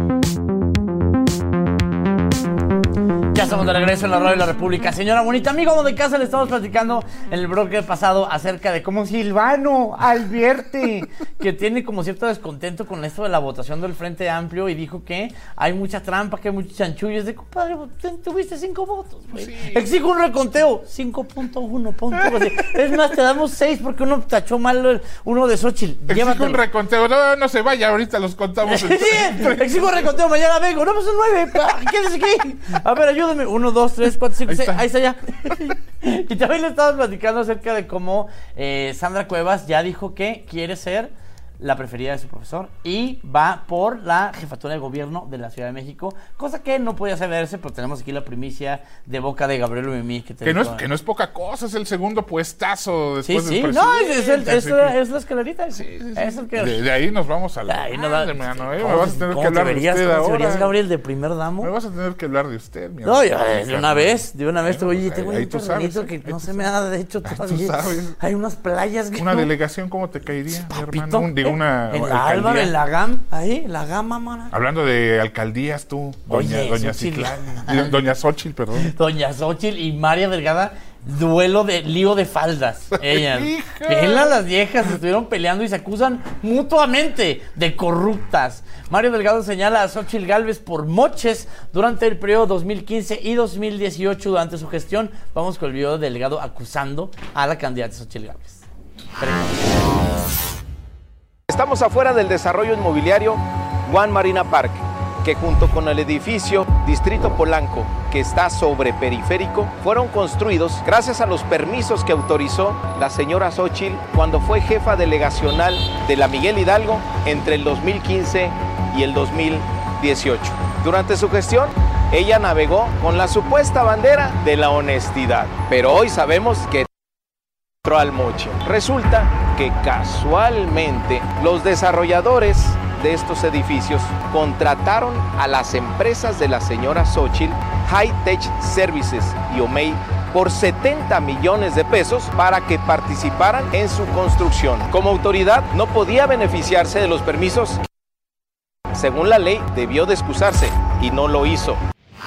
Ya estamos de regreso en la radio de la República. Señora bonita, amigo de casa, le estamos platicando en el bloque pasado acerca de cómo Silvano Alberti, que tiene como cierto descontento con esto de la votación del Frente Amplio y dijo que hay mucha trampa, que hay muchos chanchullos. De compadre, tuviste 5 votos, güey. Sí. Exijo un reconteo. 5.1 puntos. Es más, te damos 6 porque uno tachó mal uno de Xochitl. Exijo un reconteo. No se vaya, ahorita los contamos. Sí, exijo un reconteo, mañana vengo. No, pues son 9. Quédese aquí. A ver, ayúdame. 1, 2, 3, 4, 5, 6. Ahí está ya. Y también le estaba platicando acerca de cómo Sandra Cuevas ya dijo que quiere ser la preferida de su profesor y va por la jefatura de gobierno de la Ciudad de México, cosa que no podía saberse, pero tenemos aquí la primicia de boca de Gabriel Mimí. Que no es poca cosa, es el segundo puestazo después del presidente. No, es la escalerita. Sí. Es el que... de ahí nos vamos a la... Me vas a tener que hablar de usted ahora. ¿Verías, Gabriel, de primer damo? Me vas a tener que hablar de usted, mi No, de una vez, oye, tengo un terrenito que no se me ha hecho todavía. Hay unas playas que una delegación, ¿cómo te caería, mi hermano? En la Álvaro, en la GAM, ahí, la gama, mana. Hablando de alcaldías, tú, doña Citlán, doña Xochitl, perdón. Doña Xochitl y María Delgada, lío de faldas. Ellas. Las viejas estuvieron peleando y se acusan mutuamente de corruptas. Mario Delgado señala a Xochitl Gálvez por moches durante el periodo 2015 y 2018 durante su gestión. Vamos con el video de Delgado acusando a la candidata Xochitl Gálvez. Estamos afuera del desarrollo inmobiliario One Marina Park, que junto con el edificio Distrito Polanco, que está sobre Periférico, fueron construidos gracias a los permisos que autorizó la señora Xochitl cuando fue jefa delegacional de la Miguel Hidalgo entre el 2015 y el 2018. Durante su gestión, ella navegó con la supuesta bandera de la honestidad, pero hoy sabemos que al moche. Resulta que casualmente los desarrolladores de estos edificios contrataron a las empresas de la señora Xochitl, High Tech Services y Omey, por 70 millones de pesos para que participaran en su construcción. Como autoridad no podía beneficiarse de los permisos. Según la ley, debió de excusarse y no lo hizo.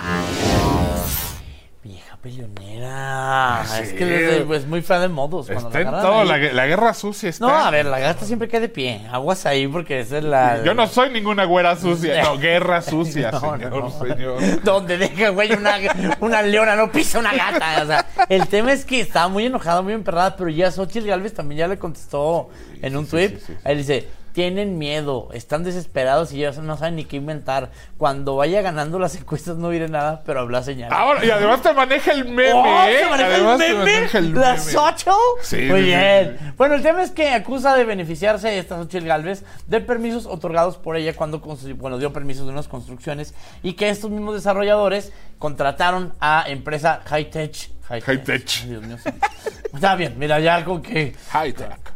Peleonera. Es que es muy fea de modos. Está en todo, la guerra sucia está. No, a ver, la gata siempre cae de pie. Aguas ahí porque esa es la... Yo no soy ninguna güera sucia. No, guerra sucia, señor. Donde deja, güey, una leona no pisa una gata. O sea, el tema es que estaba muy enojada, muy emperrada, pero ya Xochitl Gálvez también ya le contestó en un tweet. Él dice, tienen miedo, están desesperados y ya no saben ni qué inventar. Cuando vaya ganando las encuestas no diré nada, pero habla señal. Ahora, y además te maneja el meme, ¿te maneja el meme? ¿La Xochitl? Sí. Muy bien. Bueno, el tema es que acusa de beneficiarse esta Xochitl Gálvez de permisos otorgados por ella cuando dio permisos de unas construcciones y que estos mismos desarrolladores contrataron a empresa Hightech. Dios mío. Está bien, mira, ya con que... Hightech.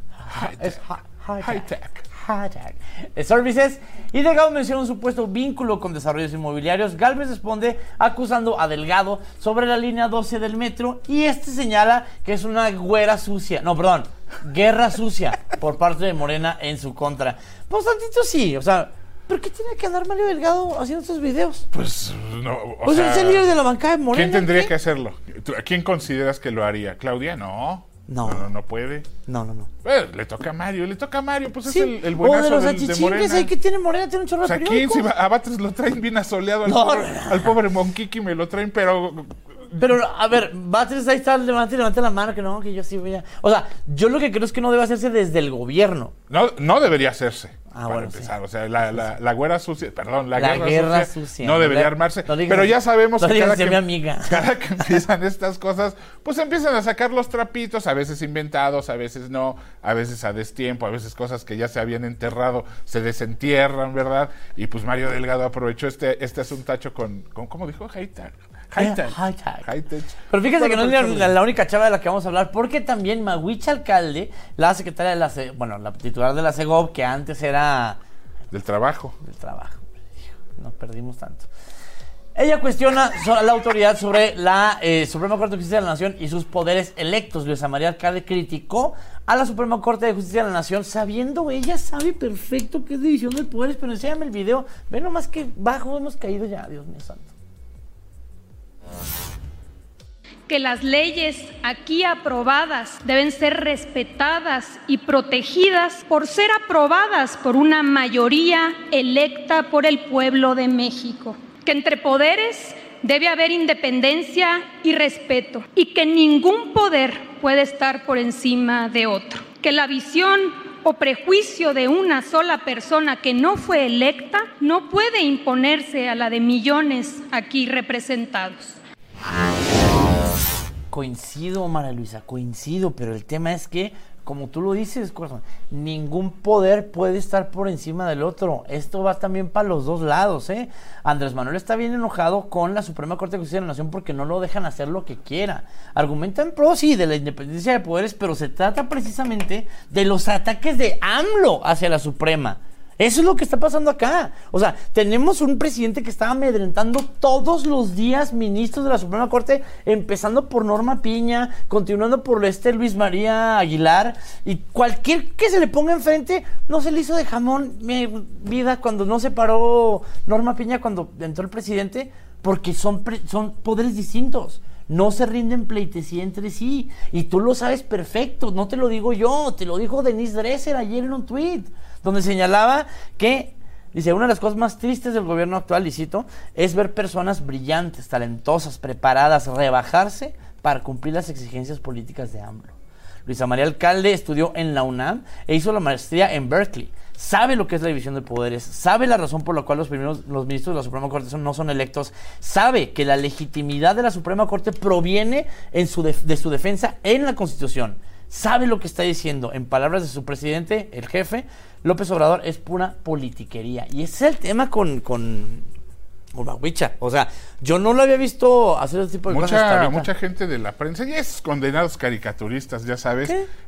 Services, y Delgado menciona un supuesto vínculo con desarrollos inmobiliarios. Gálvez responde acusando a Delgado sobre la línea 12 del metro y señala que es una guerra sucia por parte de Morena en su contra. Pues tantito sí, o sea, ¿pero qué tiene que andar Mario Delgado haciendo estos videos? Pues no, o sea, es el líder de la bancada de Morena. ¿Quién tendría que hacerlo? ¿A quién consideras que lo haría? ¿Claudia? No puede. No. Le toca a Mario, pues sí. es el buenazo de Morena. ¿Ahí que tiene Morena? Tiene un chorro de periódicos. Aquí a Batres lo traen bien asoleado al pobre Monquiqui, me lo traen, pero a ver, Batres ahí está, levante la mano, que yo sí voy a... O sea, yo lo que creo es que no debe hacerse desde el gobierno. No debería hacerse. Para empezar, sí. O sea, la guerra sucia, la guerra sucia no debería armarse, pero ya sabemos que cada que empiezan estas cosas, pues empiezan a sacar los trapitos, a veces inventados, a veces no, a veces a destiempo, a veces cosas que ya se habían enterrado se desentierran, ¿verdad? Y pues Mario Delgado aprovechó este asuntacho con ¿cómo dijo? Hightech. Pero fíjese que no es la única chava de la que vamos a hablar, porque también Maguicha Alcalde, la secretaria de la titular de la Segov, que antes era... Del trabajo. Nos perdimos tanto. Ella cuestiona a la autoridad sobre la Suprema Corte de Justicia de la Nación y sus poderes electos. Luisa María Alcalde criticó a la Suprema Corte de Justicia de la Nación, ella sabe perfecto que es división de poderes, pero enséñame el video. Ve nomás que bajo hemos caído ya, Dios mío santo. Que las leyes aquí aprobadas deben ser respetadas y protegidas por ser aprobadas por una mayoría electa por el pueblo de México. Que entre poderes debe haber independencia y respeto y que ningún poder puede estar por encima de otro. Que la visión o prejuicio de una sola persona que no fue electa no puede imponerse a la de millones aquí representados. Coincido, María Luisa, pero el tema es que, como tú lo dices, corazón, ningún poder puede estar por encima del otro. Esto va también para los dos lados, ¿eh? Andrés Manuel está bien enojado con la Suprema Corte de Justicia de la Nación porque no lo dejan hacer lo que quiera. Argumenta en pro, sí, de la independencia de poderes, pero se trata precisamente de los ataques de AMLO hacia la Suprema. Eso es lo que está pasando acá. O sea, tenemos un presidente que está amedrentando todos los días ministros de la Suprema Corte, empezando por Norma Piña, continuando por Luis María Aguilar, y cualquier que se le ponga enfrente, no se le hizo de jamón mi vida cuando no se paró Norma Piña cuando entró el presidente, porque son poderes distintos. No se rinden pleitesía entre sí, y tú lo sabes perfecto, no te lo digo yo, te lo dijo Denise Dresser ayer en un tuit, donde señalaba que, dice, una de las cosas más tristes del gobierno actual, y cito, es ver personas brillantes, talentosas, preparadas, rebajarse para cumplir las exigencias políticas de AMLO. Luisa María Alcalde estudió en la UNAM e hizo la maestría en Berkeley. Sabe lo que es la división de poderes, sabe la razón por la cual los ministros de la Suprema Corte no son electos, sabe que la legitimidad de la Suprema Corte proviene de su defensa en la Constitución. Sabe lo que está diciendo. En palabras de su presidente, el jefe, López Obrador, es pura politiquería. Y ese es el tema con Maguicha. O sea, yo no lo había visto hacer ese tipo de cosas hasta ahorita. Mucha gente de la prensa, y es condenados caricaturistas, ya sabes,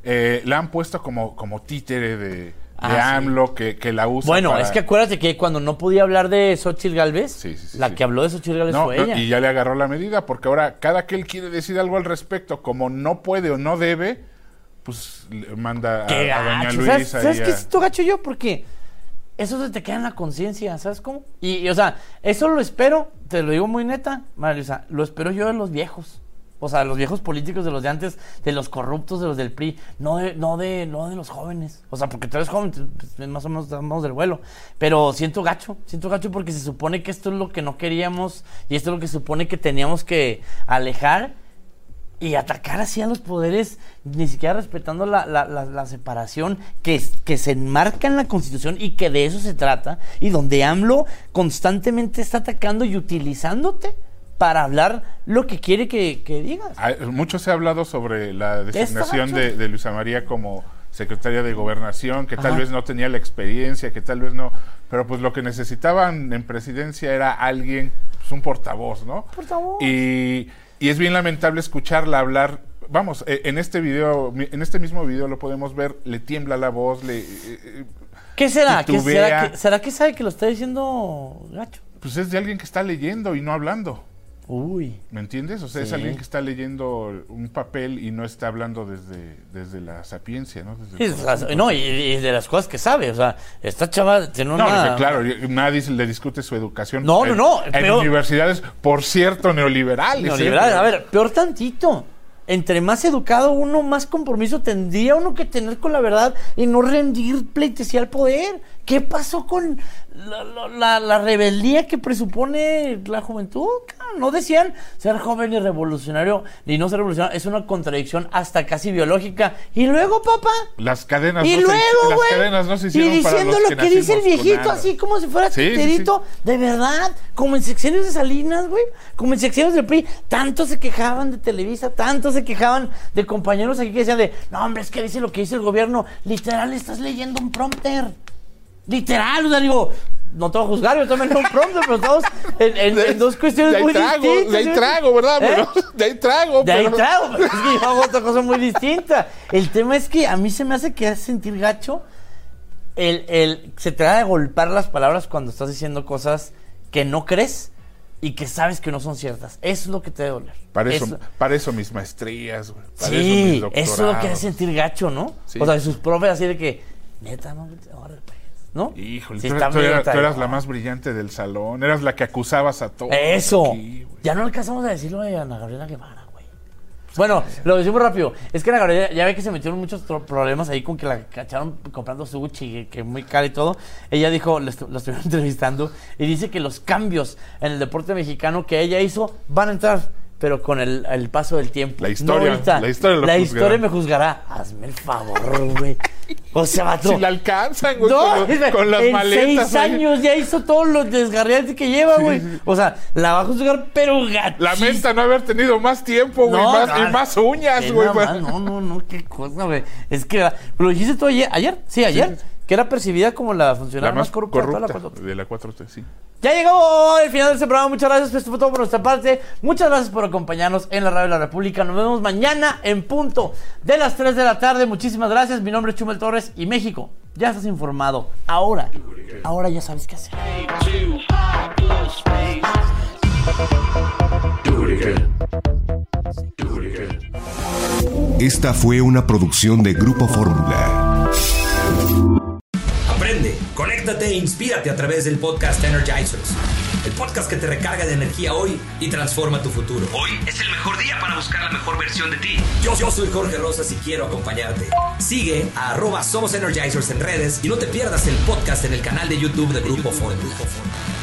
la han puesto como títere de AMLO, sí, que la usa. Bueno, es que acuérdate que cuando no podía hablar de Xochitl Gálvez, la que habló de Xochitl Gálvez fue ella. Y ya le agarró la medida, porque ahora cada que él quiere decir algo al respecto, como no puede o no debe, pues le manda a doña Luisa. ¿Sabes qué siento gacho yo? Porque eso se te queda en la conciencia, ¿sabes cómo? Y o sea, eso lo espero, te lo digo muy neta, María Luisa, lo espero yo de los viejos. O sea, los viejos políticos de los de antes, de los corruptos, de los del PRI, no de los jóvenes. O sea, porque tú eres joven, pues, más o menos estamos del vuelo. Pero siento gacho porque se supone que esto es lo que no queríamos y esto es lo que se supone que teníamos que alejar. Y atacar así a los poderes, ni siquiera respetando la separación que se enmarca en la Constitución y que de eso se trata, y donde AMLO constantemente está atacando y utilizándote para hablar lo que quiere que digas. Mucho se ha hablado sobre la designación de Luisa María como secretaria de Gobernación, que tal vez no tenía la experiencia, que tal vez no, pero pues lo que necesitaban en presidencia era alguien, pues un portavoz, ¿no? Portavoz. Y es bien lamentable escucharla hablar. Vamos, en este mismo video lo podemos ver, le tiembla la voz, ¿Qué será? ¿Será que sabe que lo está diciendo gacho? Pues es de alguien que está leyendo y no hablando. Uy. ¿Me entiendes? O sea, es alguien que está leyendo un papel y no está hablando desde la sapiencia, ¿no? Y de las cosas que sabe, o sea, esta chava tiene una... Claro, nadie le discute su educación. No. En universidades, por cierto, neoliberales. A ver, peor tantito. Entre más educado uno, más compromiso tendría uno que tener con la verdad y no rendir pleitesía al poder. ¿Qué pasó con la rebeldía que presupone la juventud? No decían ser joven y revolucionario, ni no ser revolucionario. Es una contradicción hasta casi biológica. Y luego, papá. Las cadenas no se hicieron y diciendo para los lo que dice el viejito, así como si fuera titerito. De verdad, como en sexenios de Salinas, güey. Como en sexenios del PRI. Tanto se quejaban de Televisa, tanto se quejaban de compañeros aquí que decían no, hombre, es que dice lo que dice el gobierno. Literal, estás leyendo un prompter. Literal, o sea, digo, no te voy a juzgar, yo también no un prompter, pero estamos en dos cuestiones muy distintas. De ahí trago, ¿verdad? Pero, de ahí trago, pero es que yo hago otra cosa muy distinta. El tema es que a mí se me hace que hace sentir gacho se trata de golpear las palabras cuando estás diciendo cosas que no crees y que sabes que no son ciertas. Eso es lo que te debe doler. Para eso mis maestrías, güey. Para eso mis doctorados. Eso es lo que hace sentir gacho, ¿no? Sí. O sea, de sus profes así de que, neta, no, ahora ¿no? Híjole, tú eras la más brillante del salón, eras la que acusabas a todos. Eso. Aquí, ya no alcanzamos a decirlo de Ana Gabriela Guevara, güey. Bueno, lo decimos rápido. Es que Ana Gabriela, ya ve que se metieron muchos problemas ahí con que la cacharon comprando sushi, que muy cara y todo. Ella dijo, lo estuvieron entrevistando, y dice que los cambios en el deporte mexicano que ella hizo van a entrar, pero con el paso del tiempo. La historia me juzgará. Hazme el favor, güey. O sea, vato. Si la alcanzan, güey, con las maletas. En 6 años ya hizo todos los desgarriates que lleva, güey. Sí. O sea, la va a juzgar, pero gatísimo. Lamenta no haber tenido más tiempo, güey, y más uñas, güey. No, qué cosa, güey. Es que lo dijiste tú ayer. Sí, ayer. Sí. Que era percibida como la funcionaria más corrupta de la 4T, sí. Ya llegó el final de este programa. Muchas gracias. Esto fue todo por nuestra parte. Muchas gracias por acompañarnos en la Radio de la República. Nos vemos mañana en punto de las 3 de la tarde. Muchísimas gracias. Mi nombre es Chumel Torres y México. Ya estás informado. Ahora ya sabes qué hacer. Esta fue una producción de Grupo Fórmula. Aprende, conéctate e inspírate a través del podcast Energizers. El podcast que te recarga de energía hoy y transforma tu futuro. Hoy es el mejor día para buscar la mejor versión de ti. Yo soy Jorge Rosas y quiero acompañarte. Sigue a @SomosEnergizers en redes y no te pierdas el podcast en el canal de YouTube de Grupo Fórmula.